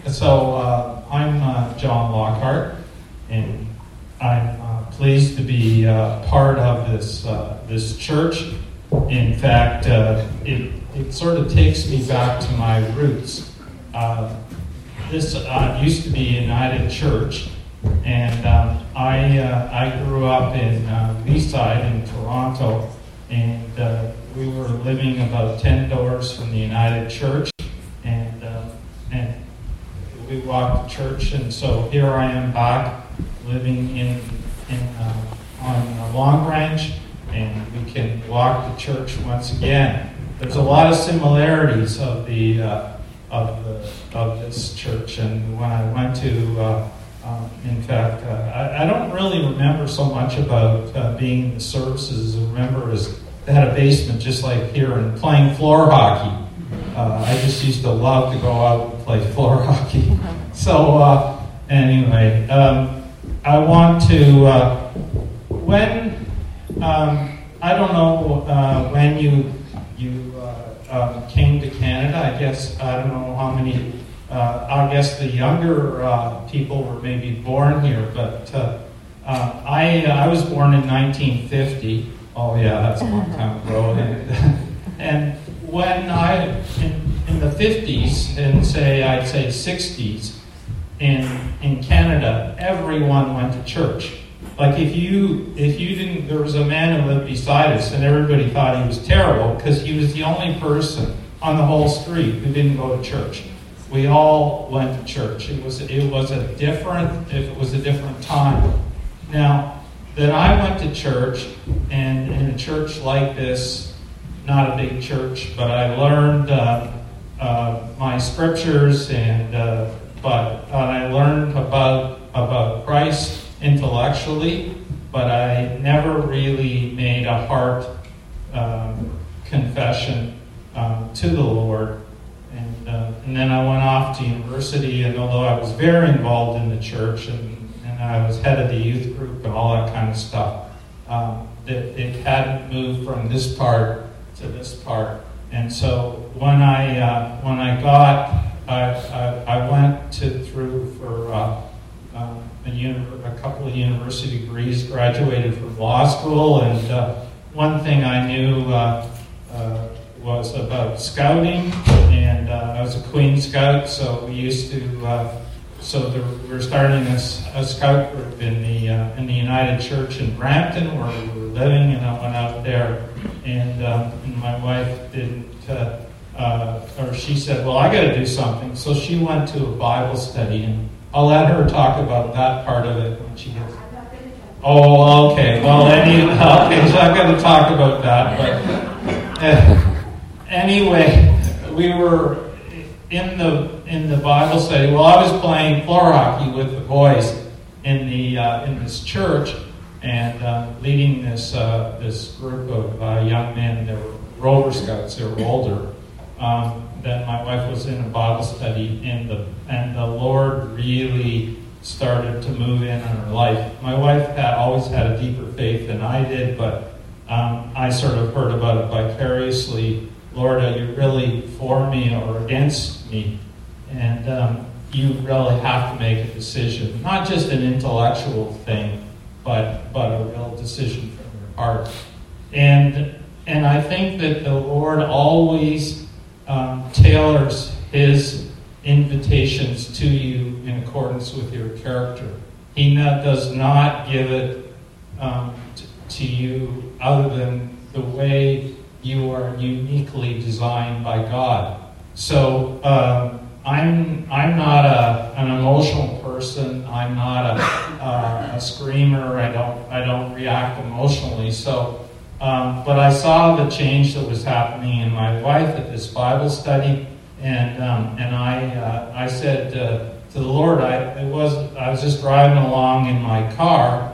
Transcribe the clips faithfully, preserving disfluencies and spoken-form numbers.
So uh, I'm uh, John Lockhart, and I'm uh, pleased to be uh, part of this uh, this church. In fact, uh, it it sort of takes me back to my roots. Uh, this uh, used to be United Church, and um, I uh, I grew up in uh, Leaside in Toronto, and uh, we were living about ten doors from the United Church, and uh, and we walked to church, and so here I am back living in in uh, on Long Branch, and we can walk to church once again. There's a lot of similarities of the uh, of the of this church, and when I went to, uh, um, in fact, uh, I, I don't really remember so much about uh, being in the services. I remember is they had a basement just like here, and playing floor hockey. Uh, I just used to love to go out and play floor hockey. So uh, anyway, um, I want to uh, when um, I don't know uh, when you you uh, uh, came to Canada. I guess I don't know how many. Uh, I guess the younger uh, people were maybe born here, but uh, uh, I I was born in nineteen fifty. Oh yeah, that's a long time ago. And, and when I in, in the fifties and say I'd say sixties in in Canada, everyone went to church. Like if you if you didn't, there was a man who lived beside us, and everybody thought he was terrible because he was the only person on the whole street who didn't go to church. We all went to church. It was it was a different it was a different time. Now that I went to church, and in a church like this, not a big church, but I learned uh, uh, my scriptures, and uh, but uh, I learned about about Christ intellectually, but I never really made a heart um, confession um, to the Lord. And uh, and then I went off to university, and although I was very involved in the church, and, and I was head of the youth group and all that kind of stuff, um, it, it hadn't moved from this part to this part. And so when I uh, when I got, I, I, I went to through for uh, um, a, uni- a couple of university degrees, graduated from law school, and uh, one thing I knew uh, uh, was about scouting, and uh, I was a Queen Scout, so we used to. Uh, so there, we were starting a, a scout group in the uh, in the United Church in Brampton, where we were living, and I went out there, and, um, and my wife didn't. Uh, uh, or she said, "Well, I got to do something," so she went to a Bible study, and I'll let her talk about that part of it when she gets. Oh, okay. Well, any, okay, so I'm going to talk about that, but. Uh, Anyway, we were in the in the Bible study. Well, I was playing floor hockey with the boys in the uh, in this church, and uh, leading this uh, this group of uh, young men. They were Rover Scouts. They were older. Um, then my wife was in a Bible study, and the and the Lord really started to move in on her life. My wife had always had a deeper faith than I did, but um, I sort of heard about it vicariously. Lord, are you really for me or against me? And um, you really have to make a decision, not just an intellectual thing, but but a real decision from your heart. And and I think that the Lord always um, tailors His invitations to you in accordance with your character. He not, does not give it um, t- to you other than the way you are uniquely designed by God. So um, I'm I'm not a an emotional person. I'm not a, uh, a screamer. I don't I don't react emotionally. So, um, but I saw the change that was happening in my wife at this Bible study, and um, and I uh, I said uh, to the Lord, I it was I was just driving along in my car,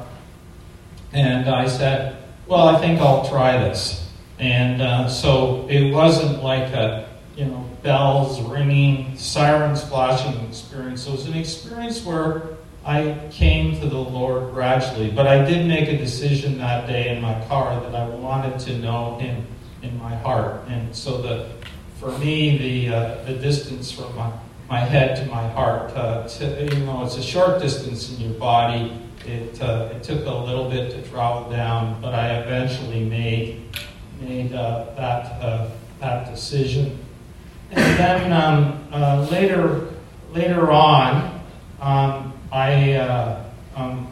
and I said, well, I think I'll try this. And uh, so it wasn't like a, you know, bells ringing, sirens flashing experience. It was an experience where I came to the Lord gradually. But I did make a decision that day in my car that I wanted to know Him in my heart. And so the, for me, the uh, the distance from my my head to my heart. Uh, to, you know, it's a short distance in your body. It uh, it took a little bit to travel down, but I eventually made made uh, that uh, that decision. And then um, uh, later later on, um, I uh, um,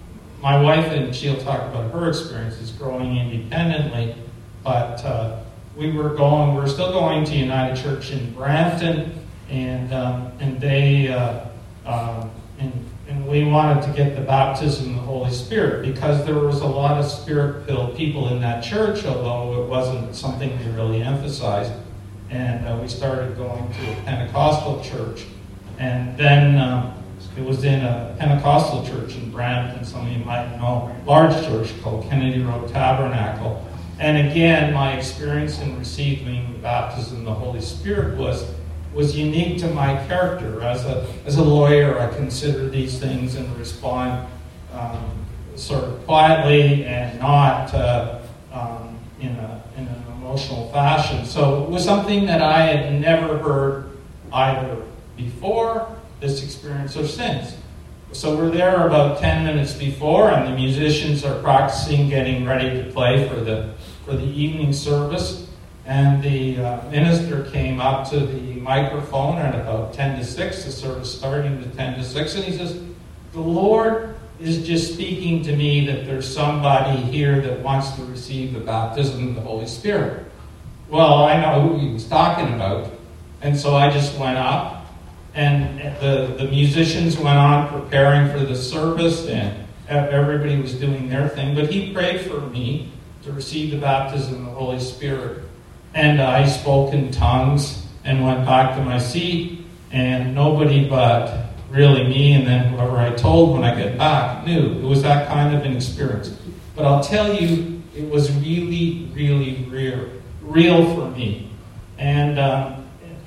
my wife, and she'll talk about her experiences growing independently, but uh, we were going, we were still going to United Church in Brampton, and um, and they uh, um, and and we wanted to get the baptism of the Holy Spirit because there was a lot of Spirit-filled people in that church, although it wasn't something they really emphasized. And uh, we started going to a Pentecostal church, and then um, it was in a Pentecostal church in Brampton, some of you might know, large church called Kennedy Road Tabernacle. And again, my experience in receiving the baptism of the Holy Spirit was was unique to my character. As a as a lawyer, I consider these things and respond um, sort of quietly and not uh, um, in a in an emotional fashion. So it was something that I had never heard either before this experience or since. So we're there about ten minutes before, and the musicians are practicing, getting ready to play for the for the evening service. And the uh, minister came up to the microphone at about ten to six, the service starting at ten to six, and he says, "The Lord is just speaking to me that there's somebody here that wants to receive the baptism of the Holy Spirit." Well, I know who he was talking about, and so I just went up, and the, the musicians went on preparing for the service, and everybody was doing their thing, but he prayed for me to receive the baptism of the Holy Spirit. And I spoke in tongues and went back to my seat, and nobody but really me and then whoever I told when I get back knew. It was that kind of an experience. But I'll tell you, it was really, really real, real for me. And um,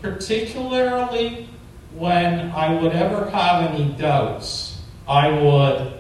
particularly when I would ever have any doubts, I would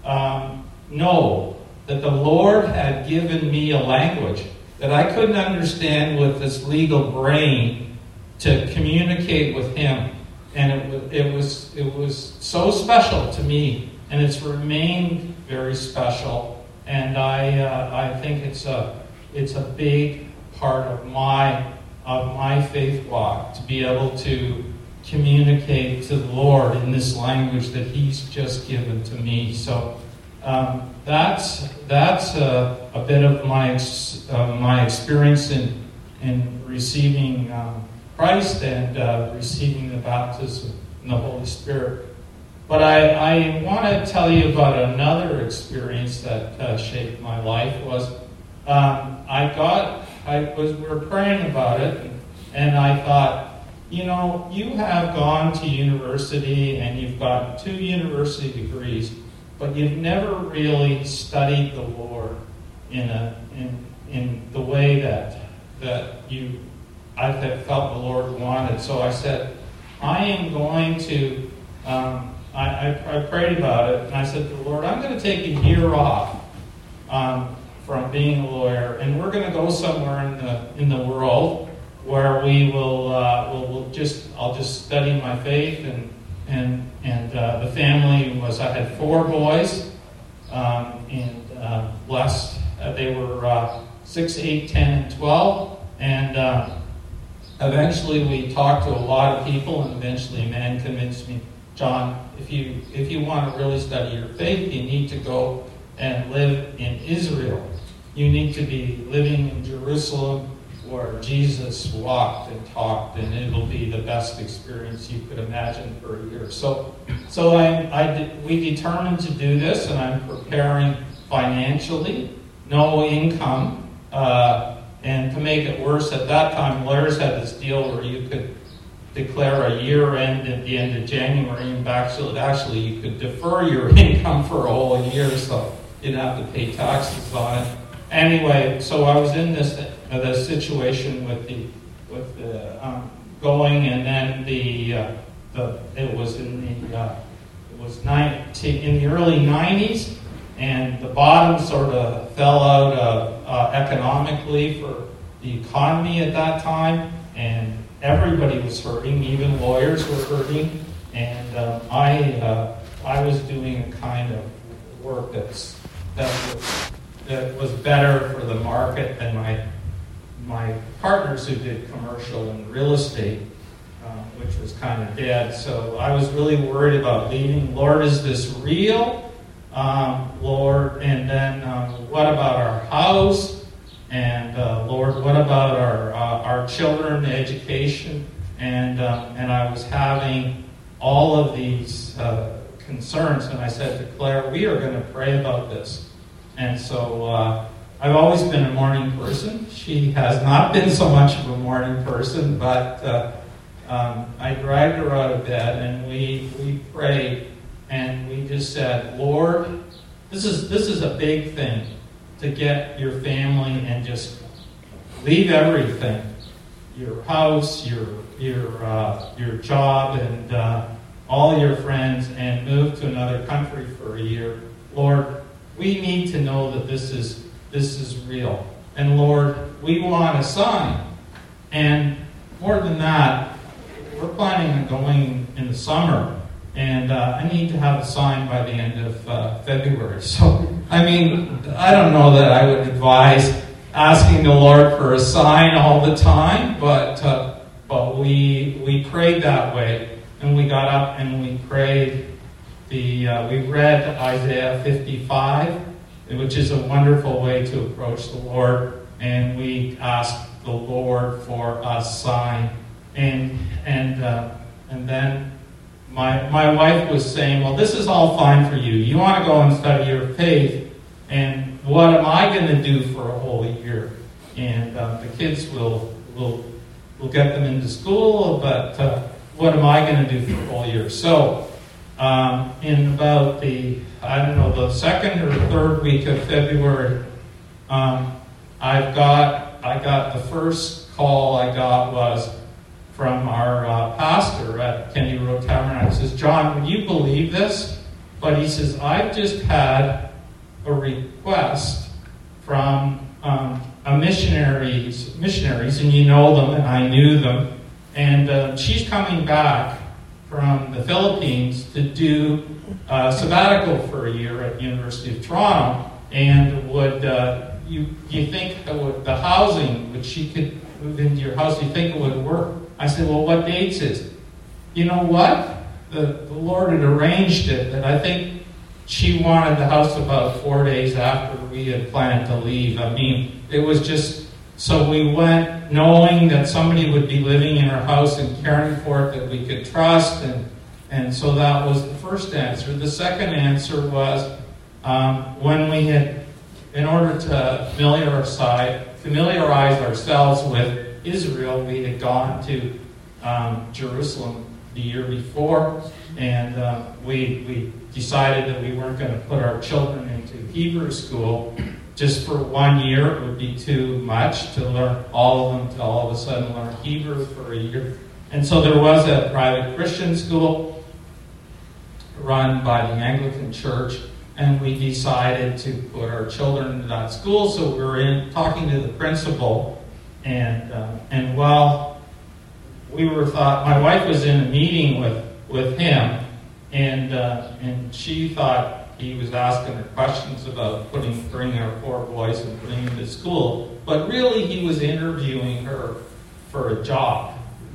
um, know that the Lord had given me a language that I couldn't understand with this legal brain to communicate with Him, and it, it was it was so special to me, and it's remained very special. And I uh, I think it's a it's a big part of my of my faith walk to be able to communicate to the Lord in this language that He's just given to me. So. Um, that's that's a, a bit of my ex, uh, my experience in in receiving um, Christ and uh, receiving the baptism in the Holy Spirit. But I, I want to tell you about another experience that uh, shaped my life. Was um, I got I was we were praying about it, and, and I thought, you know, you have gone to university and you've got two university degrees, but you've never really studied the Lord in a in in the way that that you I felt the Lord wanted. So I said, I am going to. Um, I, I, I prayed about it, and I said to the Lord, I'm going to take a year off um, from being a lawyer, and we're going to go somewhere in the in the world where we will uh, we'll, we'll just I'll just study my faith and. And and uh, the family was, I had four boys, um, and uh, blessed. Uh, they were uh, six, eight, ten, and twelve. And uh, eventually we talked to a lot of people, and eventually a man convinced me, John, if you if you want to really study your faith, you need to go and live in Israel. You need to be living in Jerusalem, where Jesus walked and talked, and it'll be the best experience you could imagine for a year. So, so I, I did, we determined to do this, and I'm preparing financially, no income, uh, and to make it worse, at that time, lawyers had this deal where you could declare a year end at the end of January, and actually, actually you could defer your income for a whole year, so you didn't have to pay taxes on it. Anyway, so I was in this uh, the situation with the with the um, going, and then the uh, the it was in the uh, it was nineteen in the early nineties, and the bottom sort of fell out uh, uh, economically for the economy at that time, and everybody was hurting, even lawyers were hurting, and um, I uh, I was doing a kind of work that's that was, that was better for the market than my my partners who did commercial and real estate, um, which was kind of dead. So I was really worried about leaving. Lord, is this real? Um, Lord, and then um, what about our house? And uh, Lord, what about our uh, our children, education? And um, and I was having all of these uh, concerns, and I said to Claire, we are going to pray about this. And so uh, I've always been a morning person. She has not been so much of a morning person, but uh, um, I dragged her out of bed, and we we prayed, and we just said, Lord, this is this is a big thing, to get your family and just leave everything, your house, your your uh, your job, and uh, all your friends, and move to another country for a year. Lord, we need to know that this is this is real. And Lord, we want a sign. And more than that, we're planning on going in the summer. And uh, I need to have a sign by the end of uh, February. So, I mean, I don't know that I would advise asking the Lord for a sign all the time, but uh, but we we prayed that way, and we got up and we prayed. The uh, we read Isaiah fifty-five, which is a wonderful way to approach the Lord, and we asked the Lord for a sign, and and uh, and then. My my wife was saying, well, this is all fine for you. You want to go and study your faith, and what am I going to do for a whole year? And uh, the kids will will will get them into school, but uh, what am I going to do for a whole year? So um, in about the, I don't know, the second or third week of February, um, I've got I got the first call I got was from our uh, pastor at Kennedy Road Tabernacle. He says, John, would you believe this? But he says, I've just had a request from um, a missionaries, missionaries, and you know them, and I knew them, and uh, she's coming back from the Philippines to do a sabbatical for a year at the University of Toronto, and would uh, you you think that would, the housing, which she could move into your house, you think it would work? I said, well, what dates is it? You know what? The, the Lord had arranged it, that I think she wanted the house about four days after we had planned to leave. I mean, it was just, so we went knowing that somebody would be living in our house and caring for it that we could trust, and, and so that was the first answer. The second answer was um, when we had, in order to familiarize, familiarize ourselves with Israel, we had gone to um, Jerusalem the year before, and uh, we we decided that we weren't going to put our children into Hebrew school just for one year. It would be too much to learn all of them to all of a sudden learn Hebrew for a year. And so there was a private Christian school run by the Anglican Church, and we decided to put our children into that school. So we were in talking to the principal. And uh, and while we were thought, my wife was in a meeting with, with him, and uh, and she thought he was asking her questions about putting bringing our poor boys and putting them to school, but really he was interviewing her for a job.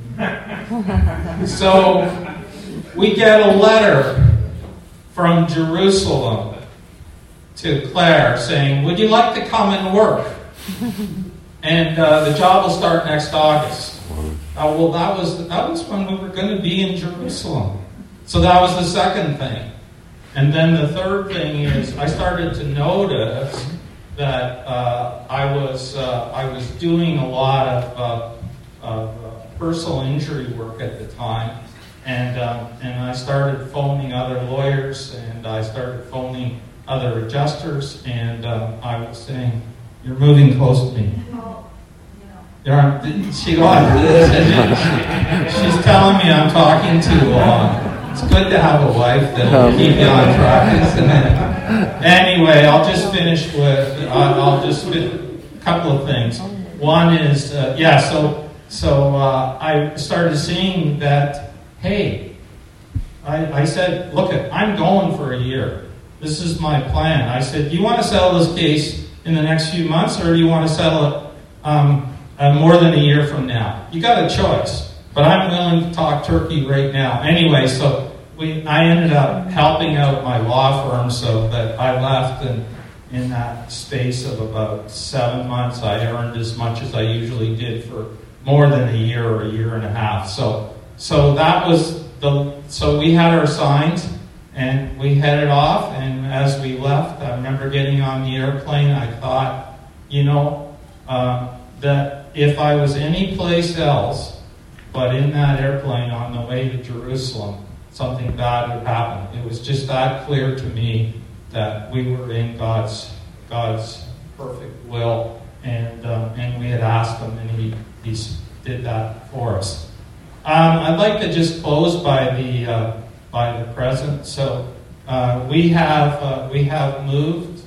So we get a letter from Jerusalem to Claire saying, "Would you like to come and work?" And uh, the job will start next August. Uh, well, that was that was when we were going to be in Jerusalem. So that was the second thing. And then the third thing is I started to notice that uh, I was uh, I was doing a lot of, uh, of uh, personal injury work at the time, and um, and I started phoning other lawyers, and I started phoning other adjusters, and um, I was saying, "You're moving close to me." There she on. She's telling me I'm talking too long. It's good to have a wife that will keep you on track, isn't it? Anyway, I'll just finish with uh, I'll just with a couple of things. One is uh, yeah. So so uh, I started seeing that, hey, I, I said, look, I'm going for a year. This is my plan. I said, do you want to settle this case in the next few months, or do you want to settle it um, uh, more than a year from now? You got a choice, but I'm willing to talk turkey right now. Anyway, so we, I ended up helping out my law firm so that I left, and in that space of about seven months, I earned as much as I usually did for more than a year or a year and a half. So, so that was the. So we had our signs, and we headed off. And as we left, I remember getting on the airplane. I thought, you know, uh, that if I was any place else but in that airplane on the way to Jerusalem, something bad would happen. It was just that clear to me that we were in God's God's perfect will, and um, and we had asked Him, and He He did that for us. Um, I'd like to just close by the uh, by the present. So uh, we have uh, we have moved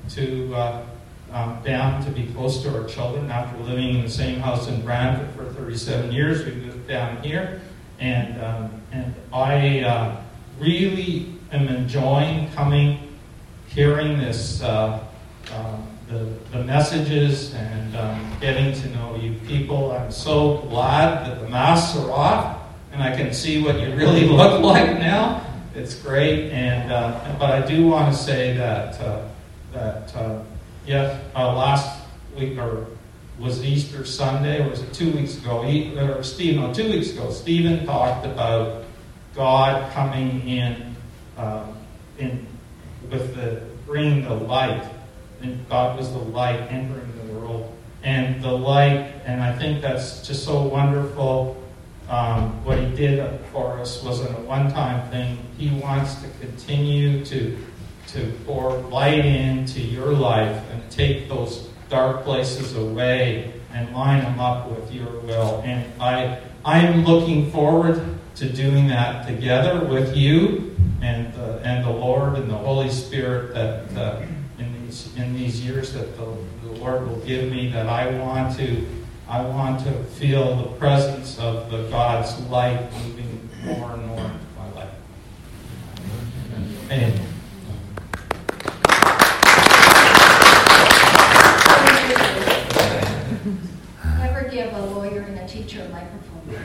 to uh, um, down to be close to our children after living in the same house in Brantford for thirty-seven years. We moved down here, and um, and I uh, really am enjoying coming. Hearing this, uh, uh, the, the messages, and um, getting to know you people. I'm so glad that the masks are off, and I can see what you really look like now. It's great, and uh, but I do want to say that uh, that uh, yes, uh, last week or was Easter Sunday, or was it two weeks ago? He, or Steve, no, two weeks ago. Stephen talked about God coming in um, in. with the bringing the light, and God was the light entering the world, and the light, and I think that's just so wonderful. Um, what He did for us wasn't a one-time thing. He wants to continue to to pour light into your life and take those dark places away and line them up with your will. And I I'm looking forward to doing that together with you. And the, and the Lord and the Holy Spirit that uh, in these in these years that the, the Lord will give me, that I want to I want to feel the presence of the God's light moving more and more into my life. Amen. Never give a lawyer and a teacher a microphone.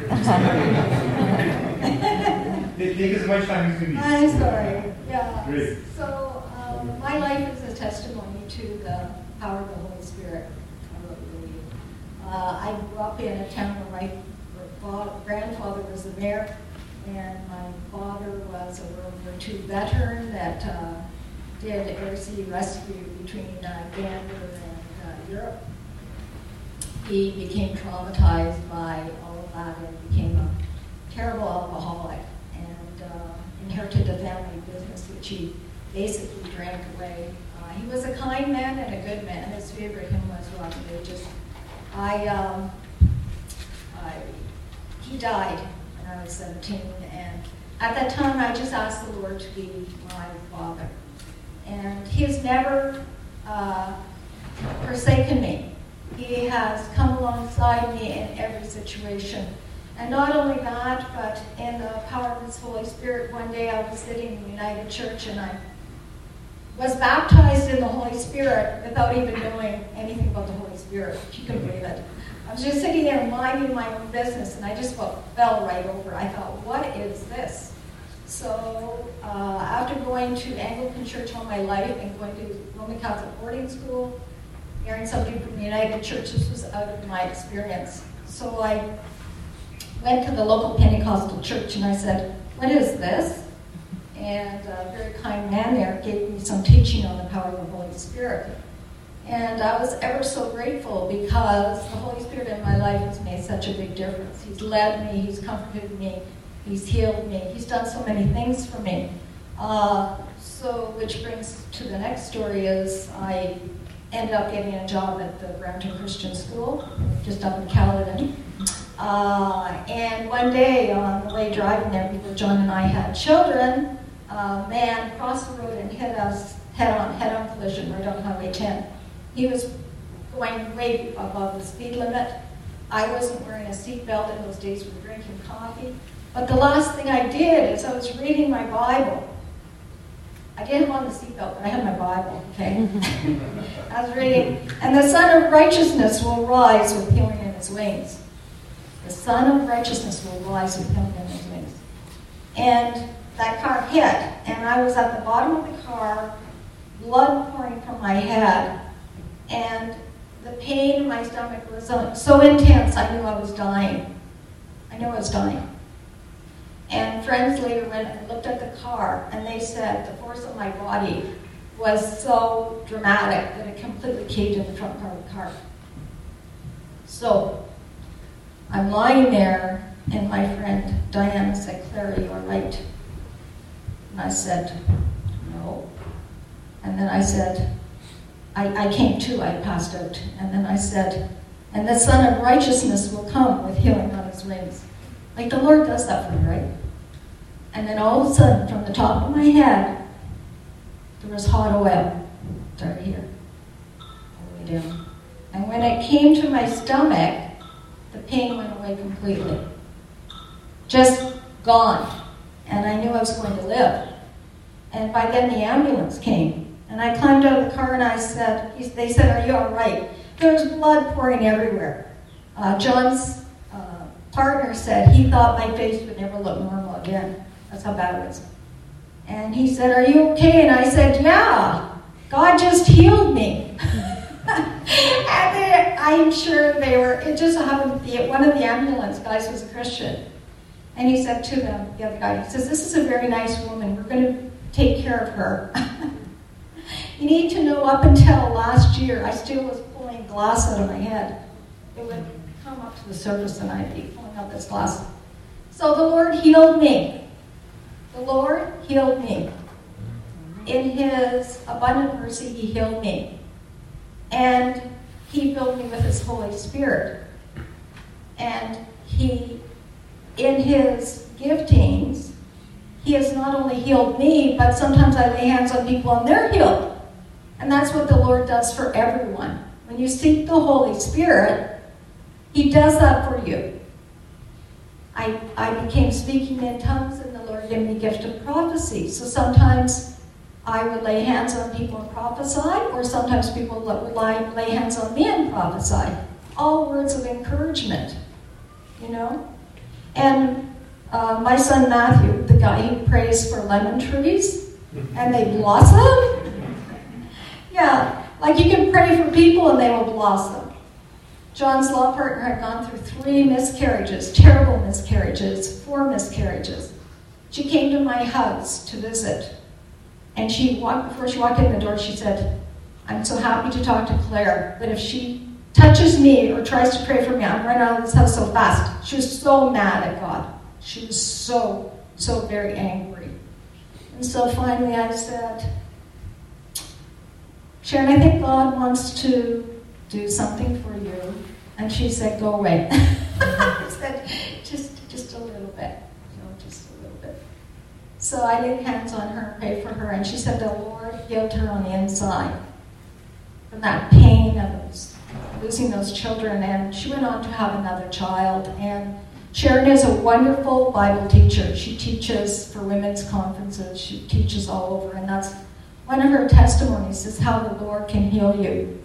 Take as much time as you need. I'm sorry. Yeah. Great. So um, my life is a testimony to the power of the Holy Spirit. I really believe. Uh, I grew up in a town where my grandfather was the mayor, and my father was a World War Two veteran that uh, did air sea rescue between uh, Gander and uh, Europe. He became traumatized by all of that and became a terrible alcoholic, and uh, inherited a family business which he basically drank away. Uh, he was a kind man and a good man. His favorite hymn was Rock of Ages. I, um, I, he died when I was seventeen, and at that time I just asked the Lord to be my father. And He has never uh, forsaken me. He has come alongside me in every situation. And not only that, but in the power of His Holy Spirit, one day I was sitting in United Church and I was baptized in the Holy Spirit without even knowing anything about the Holy Spirit, if you can believe it. I was just sitting there minding my own business, and I just felt, fell right over. I thought, what is this? So uh, after going to Anglican Church all my life and going to Roman Catholic boarding school, marrying somebody from the United Church, this was out of my experience. So I went to the local Pentecostal church and I said, what is this? And a very kind man there gave me some teaching on the power of the Holy Spirit. And I was ever so grateful because the Holy Spirit in my life has made such a big difference. He's led me, He's comforted me, He's healed me, He's done so many things for me. Uh, so, which brings to the next story is I ended up getting a job at the Brampton Christian School, just up in Caledon. Uh, and one day on the way driving there, before John and I had children, a man crossed the road and hit us head-on, head-on collision right on Highway ten. He was going way above the speed limit, I wasn't wearing a seatbelt in those days. We were drinking coffee. But the last thing I did is I was reading my Bible. I didn't have on the seatbelt, but I had my Bible, okay? I was reading, and the Son of Righteousness will rise with healing in his wings. The Son of Righteousness will rise with healing in his wings. And that car hit, and I was at the bottom of the car, blood pouring from my head, and the pain in my stomach was so, so intense, I knew I was dying. I knew I was dying. And friends later went and looked at the car, and they said the force of my body was so dramatic that it completely caved in the front part of the car. So I'm lying there, and my friend Diana said, "Clara, you are right." And I said, "No." And then I said, I, I came to, I passed out. And then I said, "And the Son of Righteousness will come with healing on his wings." Like the Lord does that for me, right? And then all of a sudden, from the top of my head, there was hot oil. Right here. All the way down. And when it came to my stomach, the pain went away completely. Just gone. And I knew I was going to live. And by then the ambulance came. And I climbed out of the car and I said, they said, "Are you all right?" There was blood pouring everywhere. Uh, John's uh, partner said he thought my face would never look normal again. That's how bad it was. And he said, "Are you okay?" And I said, "Yeah, God just healed me." And they, I'm sure they were, it just happened, the, one of the ambulance guys was a Christian. And he said to them, the other guy, he says, "This is a very nice woman. We're going to take care of her." You need to know, up until last year, I still was pulling glass out of my head. It would come up to the surface and I'd be pulling out this glass. So the Lord healed me. The Lord healed me. In his abundant mercy, he healed me. And he filled me with his Holy Spirit. And he, in his giftings, he has not only healed me, but sometimes I lay hands on people and they're healed. And that's what the Lord does for everyone. When you seek the Holy Spirit, he does that for you. I, I became speaking in tongues, and the Lord gave me the gift of prophecy. So sometimes I would lay hands on people and prophesy, or sometimes people would lay, lay hands on me and prophesy. All words of encouragement, you know? And uh, my son Matthew, the guy who prays for lemon trees, and they blossom. Yeah, like you can pray for people and they will blossom. John's law partner had gone through three miscarriages, terrible miscarriages, four miscarriages. She came to my house to visit. And she walked, before she walked in the door, she said, "I'm so happy to talk to Claire, but if she touches me or tries to pray for me, I'm running out of this house so fast." She was so mad at God. She was so, so very angry. And so finally I said, "Sharon, I think God wants to do something for you." And she said, "Go away." I said, just, just a little bit. You know, just a little bit. So I laid hands on her and prayed for her, and she said the Lord healed her on the inside from that pain of losing those children. And she went on to have another child. And Sharon is a wonderful Bible teacher. She teaches for women's conferences. She teaches all over, and that's one of her testimonies is how the Lord can heal you.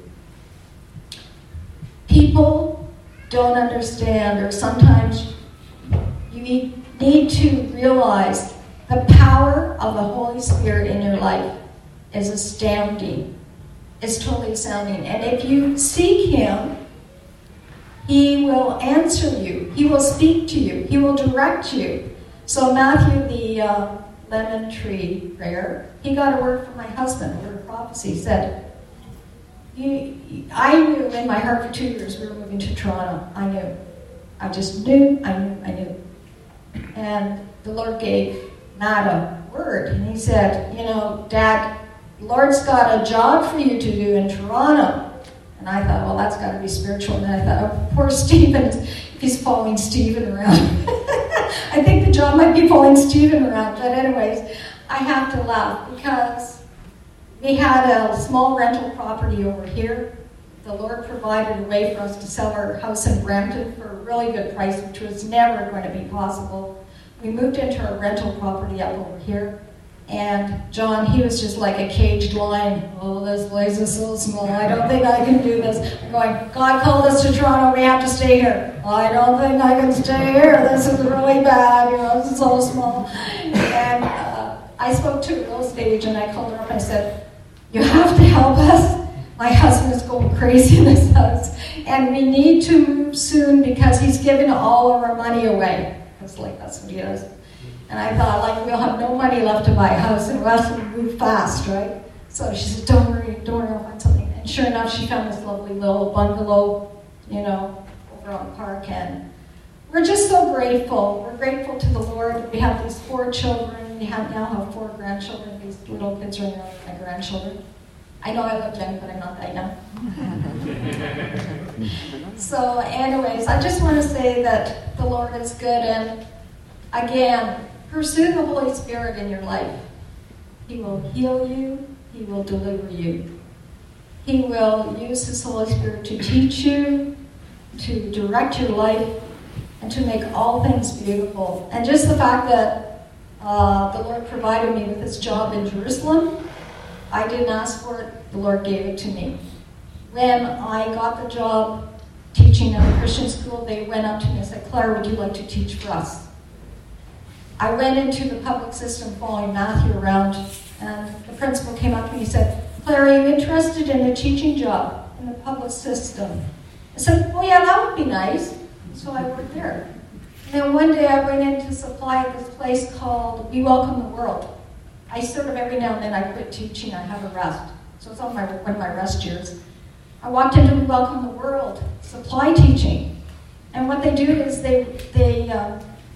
People don't understand, or sometimes you need, need to realize the power of the Holy Spirit in your life is astounding. It's totally astounding. And if you seek him, he will answer you. He will speak to you. He will direct you. So Matthew, the uh, lemon tree prayer, he got a word from my husband, a word of prophecy. He said, you, I knew in my heart for two years we were moving to Toronto. I knew. I just knew, I knew, I knew. And the Lord gave Matt a word. And he said, "You know, Dad, the Lord's got a job for you to do in Toronto." And I thought, well, that's got to be spiritual. And then I thought, oh, poor Stephen, if he's following Stephen around. I think the job might be following Stephen around. But anyways, I have to laugh because we had a small rental property over here. the Lord provided a way for us to sell our house in Brampton for a really good price, which was never going to be possible. We moved into a rental property up over here. And John, he was just like a caged lion. Oh, this place is so small. I don't think I can do this. I'm going, God called us to Toronto. We have to stay here. I don't think I can stay here. This is really bad. You know, this is so small. And uh, I spoke to a real estate agent. I called her up and I said, you have to help us. My husband is going crazy in this house. And we need to move soon because he's giving all of our money away. Because, like, that's what he does. And I thought, like, we'll have no money left to buy a house, and we'll have to move fast, right? So she said, don't worry, don't worry, I'll find something. And sure enough, she found this lovely little bungalow, you know, over on Park. And we're just so grateful. We're grateful to the Lord. We have these four children. We have now have four grandchildren. These little kids are now my grandchildren. I know I look young, but I'm not that young. So anyways, I just want to say that the Lord is good. And again, pursue the Holy Spirit in your life. He will heal you. He will deliver you. He will use His Holy Spirit to teach you, to direct your life, and to make all things beautiful. And just the fact that uh, the Lord provided me with this job in Jerusalem, I didn't ask for it. The Lord gave it to me. When I got the job teaching at a Christian school, they went up to me and said, Claire, would you like to teach for us? I went into the public system following Matthew around, and the principal came up to me and said, Claire, are you interested in a teaching job in the public system? I said, oh yeah, that would be nice. So I worked there. And then one day I went in to supply at this place called We Welcome the World. I sort of every now and then I quit teaching, I have a rest. So it's on my one of my rest years. I walked into We Welcome the World, supply teaching. And what they do is they, they um,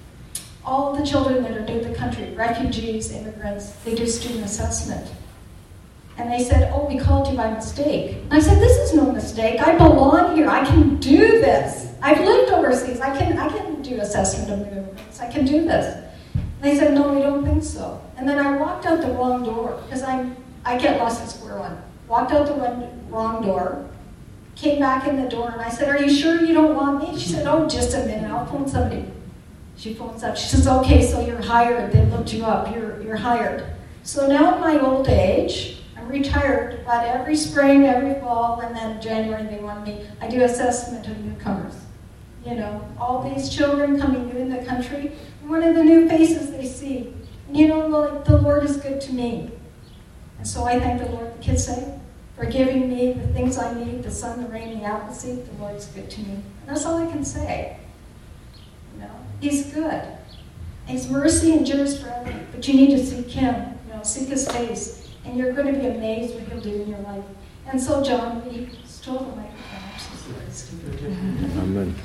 all the children that are new to the country, refugees, immigrants, they do student assessment. And they said, oh, we called you by mistake. And I said, this is no mistake. I belong here. I can do this. I've lived overseas. I can I can do assessment of immigrants. I can do this. And they said, no, we don't think so. And then I walked out the wrong door, because I'm I get lost at square one. Walked out the wrong door, came back in the door, and I said, are you sure you don't want me? She said, oh, just a minute. I'll phone somebody. She phones up. She says, okay, so you're hired. They looked you up. You're you're hired. So now in my old age, I'm retired, but every spring, every fall, and then January they want me, I do assessment of newcomers. You know, all these children coming new in the country, and one of the new faces they see. And you know, like, the Lord is good to me. And so I thank the Lord, the kids say, for giving me the things I need, the sun, the rain, the apple seed. The Lord is good to me. And that's all I can say. You know, He's good. His mercy endures forever, but you need to seek Him. You know, seek His face, and you're going to be amazed what He'll do in your life. And so, John, we stole the microphone. I'm so sorry. Amen.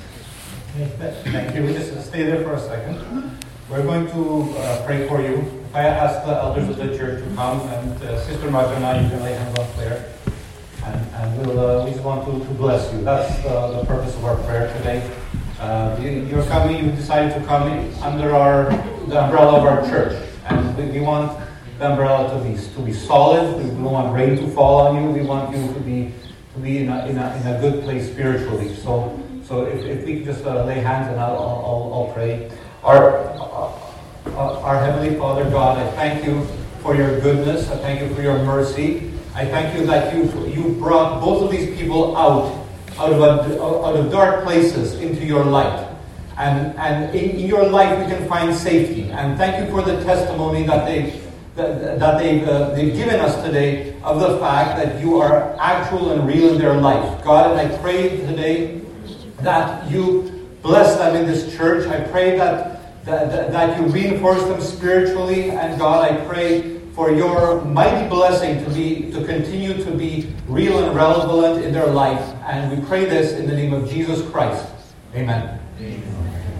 Thank you. We just stay there for a second. We're going to uh, pray for you. If I ask the elders of the church to come, and uh, Sister Marjana, you can lay hands on Claire, and, and we'll, uh, we just want to, to bless you. That's uh, the purpose of our prayer today. Uh, you, you're coming, you decided to come under our the umbrella of our church, and we, we want the umbrella to be to be solid. We don't want rain to fall on you. We want you to be to be in a in a, in a good place spiritually. So so if, if we could just uh, lay hands, and I'll I'll, I'll pray. Our uh, uh, our Heavenly Father God, I thank you for your goodness. I thank you for your mercy. I thank you that you you brought both of these people out. Out of, a, out of dark places into your light. And, and in, in your light we can find safety. And thank you for the testimony that, they, that, that they've, uh, they've given us today of the fact that you are actual and real in their life. God, and I pray today that you bless them in this church. I pray that, that, that you reinforce them spiritually. And God, I pray for your mighty blessing to be to continue to be real and relevant in their life. And we pray this in the name of Jesus Christ. Amen. Amen.